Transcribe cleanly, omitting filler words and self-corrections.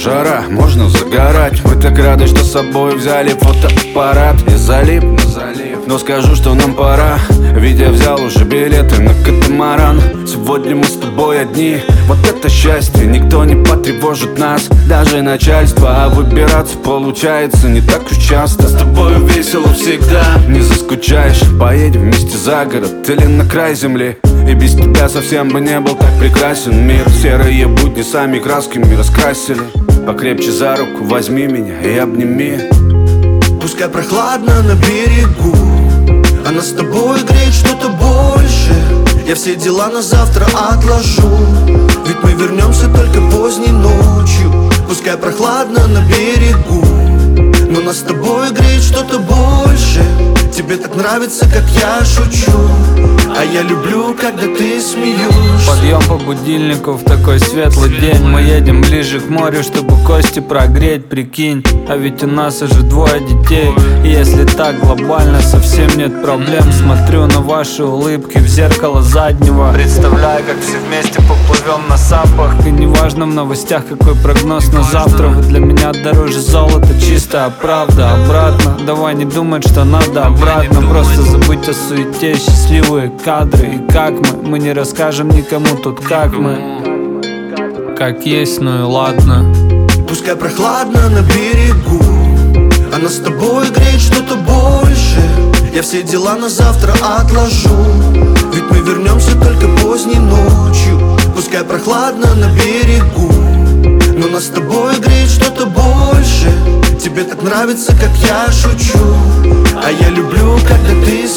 жара, можно загорать. Мы так рады, что с собой взяли фотоаппарат. Я залип на залив, но скажу, что нам пора. Ведь я взял уже билеты на катамаран. Сегодня мы с тобой одни, вот это счастье. Никто не потревожит нас, даже начальство. А выбираться получается не так уж часто. С тобой весело всегда, не заскучаешь. Поедем вместе за город или на край земли. И без тебя совсем бы не был так прекрасен мир. Серые будни сами красками раскрасили. Покрепче за руку возьми меня и обними. Пускай прохладно на берегу, а нас с тобой греет что-то больше. Я все дела на завтра отложу, ведь мы вернемся только поздней ночью. Пускай прохладно на берегу, но нас с тобой греет что-то больше. Тебе так нравится, как я шучу, а я люблю, когда ты смеешься. Подъем по будильнику в такой светлый день. Мы едем ближе к морю, чтобы кости прогреть, прикинь. А ведь у нас уже 2 детей. И если так глобально, совсем нет проблем. Смотрю на ваши улыбки в зеркало заднего, представляю, как все вместе поплывем на сапах. И неважно в новостях, какой прогноз на завтра. Вы для меня дороже золота, чистая правда. Обратно, давай не думать, что надо обратно. Просто забыть о суете, счастливые кадры. И как мы не расскажем никому тут, как мы. Как есть, ну и ладно. Пускай прохладно на берегу, а нас с тобой греет что-то больше. Я все дела на завтра отложу, ведь мы вернемся только поздней ночью. Пускай прохладно на берегу, но нас с тобой греет что-то больше. Тебе так нравится, как я шучу, а я люблю, когда ты